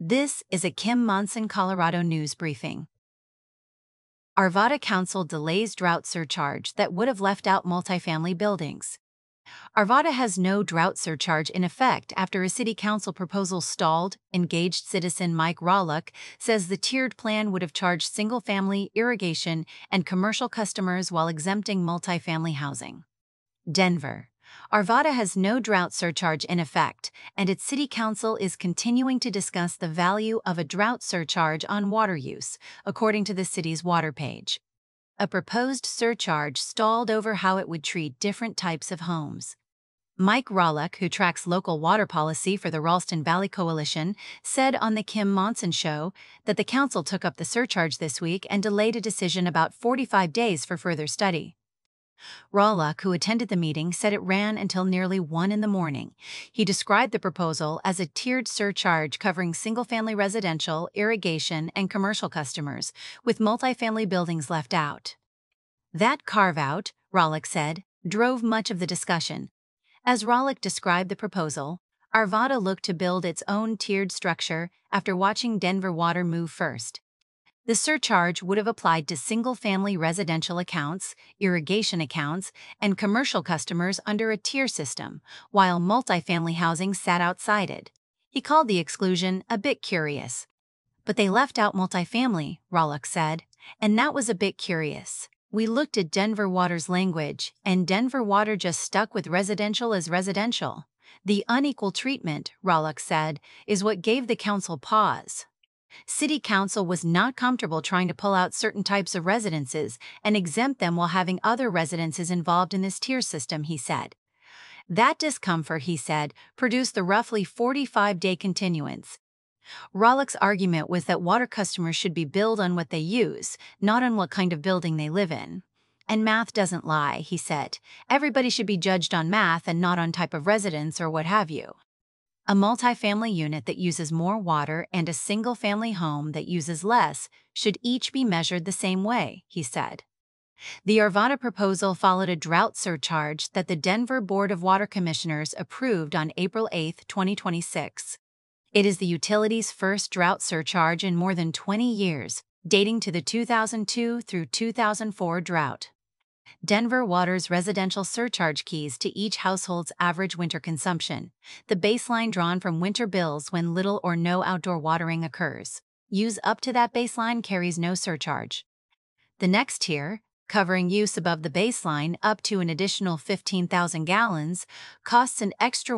This is a Kim Monson, Colorado news briefing. Arvada Council delays drought surcharge that would have left out multifamily buildings. Arvada has no drought surcharge in effect after a city council proposal stalled. Engaged citizen Mike Rawluck says the tiered plan would have charged single-family, irrigation, and commercial customers while exempting multifamily housing. Denver. Arvada has no drought surcharge in effect, and its city council is continuing to discuss the value of a drought surcharge on water use, according to the city's water page. A proposed surcharge stalled over how it would treat different types of homes. Mike Rawluck, who tracks local water policy for the Ralston Valley Coalition, said on The Kim Monson Show that the council took up the surcharge this week and delayed a decision about 45 days for further study. Rawluck, who attended the meeting, said it ran until nearly 1 in the morning. He described the proposal as a tiered surcharge covering single-family residential, irrigation, and commercial customers, with multifamily buildings left out. That carve-out, Rawluck said, drove much of the discussion. As Rawluck described the proposal, Arvada looked to build its own tiered structure after watching Denver Water move first. The surcharge would have applied to single-family residential accounts, irrigation accounts, and commercial customers under a tier system, while multifamily housing sat outside it. He called the exclusion a bit curious. But they left out multifamily, Rawluck said, and that was a bit curious. We looked at Denver Water's language, and Denver Water just stuck with residential as residential. The unequal treatment, Rawluck said, is what gave the council pause. City Council was not comfortable trying to pull out certain types of residences and exempt them while having other residences involved in this tier system, he said. That discomfort, he said, produced the roughly 45-day continuance. Rawluck's argument was that water customers should be billed on what they use, not on what kind of building they live in. And math doesn't lie, he said. Everybody should be judged on math and not on type of residence or what have you. A multifamily unit that uses more water and a single-family home that uses less should each be measured the same way, he said. The Arvada proposal followed a drought surcharge that the Denver Board of Water Commissioners approved on April 8, 2026. It is the utility's first drought surcharge in more than 20 years, dating to the 2002 through 2004 drought. Denver Water's residential surcharge keys to each household's average winter consumption, the baseline drawn from winter bills when little or no outdoor watering occurs. Use up to that baseline carries no surcharge. The next tier, covering use above the baseline up to an additional 15,000 gallons, costs an extra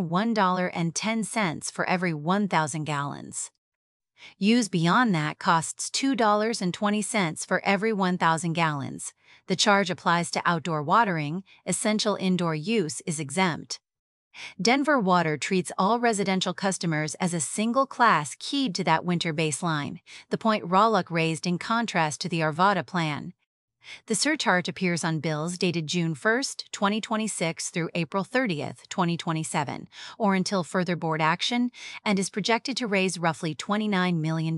$1.10 for every 1,000 gallons. Use beyond that costs $2.20 for every 1,000 gallons. The charge applies to outdoor watering. Essential indoor use is exempt. Denver Water treats all residential customers as a single class keyed to that winter baseline, the point Rawluck raised in contrast to the Arvada plan. The surcharge appears on bills dated June 1, 2026 through April 30, 2027, or until further board action, and is projected to raise roughly $29 million.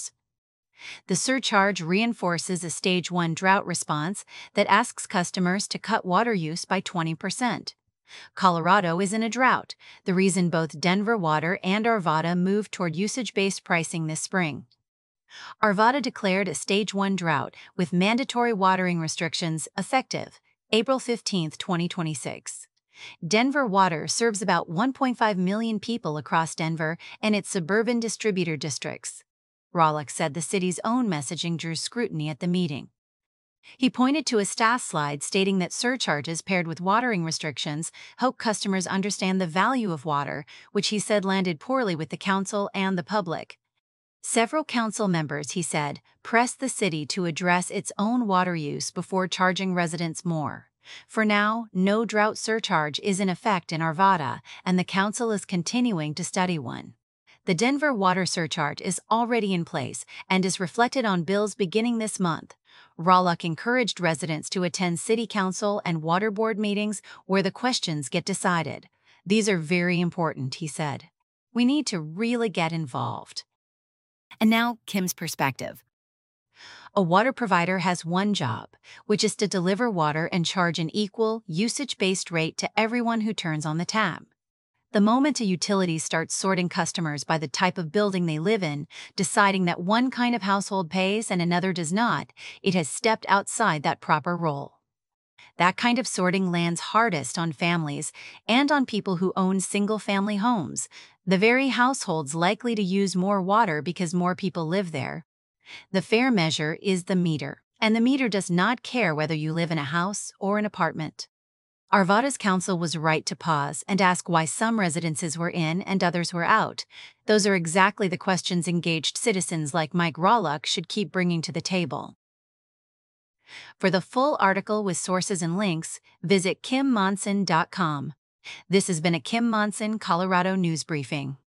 The surcharge reinforces a Stage 1 drought response that asks customers to cut water use by 20%. Colorado is in a drought, the reason both Denver Water and Arvada moved toward usage-based pricing this spring. Arvada declared a Stage 1 drought with mandatory watering restrictions effective April 15, 2026. Denver Water serves about 1.5 million people across Denver and its suburban distributor districts. Rawluck said the city's own messaging drew scrutiny at the meeting. He pointed to a staff slide stating that surcharges paired with watering restrictions help customers understand the value of water, which he said landed poorly with the council and the public. Several council members, he said, pressed the city to address its own water use before charging residents more. For now, no drought surcharge is in effect in Arvada, and the council is continuing to study one. The Denver Water surcharge is already in place and is reflected on bills beginning this month. Rawluck encouraged residents to attend city council and water board meetings where the questions get decided. These are very important, he said. We need to really get involved. And now, Kim's perspective. A water provider has one job, which is to deliver water and charge an equal, usage-based rate to everyone who turns on the tap. The moment a utility starts sorting customers by the type of building they live in, deciding that one kind of household pays and another does not, it has stepped outside that proper role. That kind of sorting lands hardest on families and on people who own single-family homes, the very households likely to use more water because more people live there. The fair measure is the meter, and the meter does not care whether you live in a house or an apartment. Arvada's counsel was right to pause and ask why some residences were in and others were out. Those are exactly the questions engaged citizens like Mike Rawluck should keep bringing to the table. For the full article with sources and links, visit kimmonson.com. This has been a Kim Monson, Colorado News Briefing.